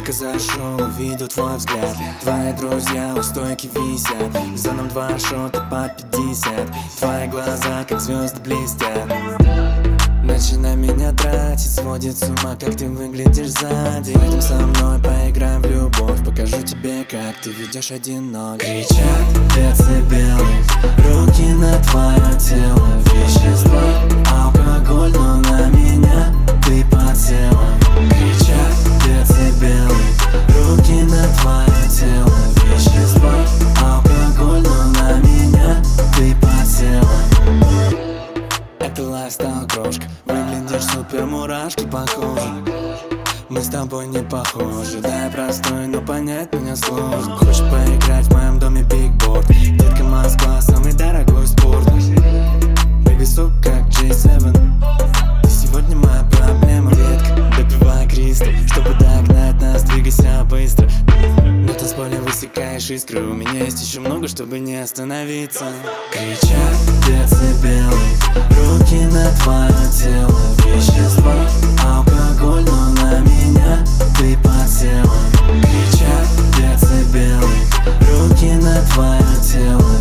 Только зашел, увидел твой взгляд. Твои друзья у стойки висят. За нам 2 шота по 50. Твои глаза как звезды блестят. Начинай меня тратить, сводит с ума, как ты выглядишь сзади. Пойдем со мной, поиграем в любовь. Покажу тебе, как ты ведешь 1-0. Кричат децибелы, руки на твое тело. Вещества, алкоголь, но на меня ты подсела. Кричат децибелы, руки на твое тело. Вещества, алкоголь, но на меня ты подсела. Это лайфстайл крошка, выглядишь супер, мурашки по коже. Мы с тобой не похожи, да я простой, но понять меня сложно. Хочешь поиграть в моем доме бигборд? Детка, Москва, самый дорогой спорт. Baby, суп как G7. Ты сегодня моя проблема, детка. Допивай кристалл, чтобы догнать нас, двигайся быстро. На танцполе высекаешь искры, у меня есть еще много, чтобы не остановиться. Кричат децибелы, руки на твое тело. Вещества, алкоголь, но на меня ты подсела. Кричат децибелы, руки на твое тело.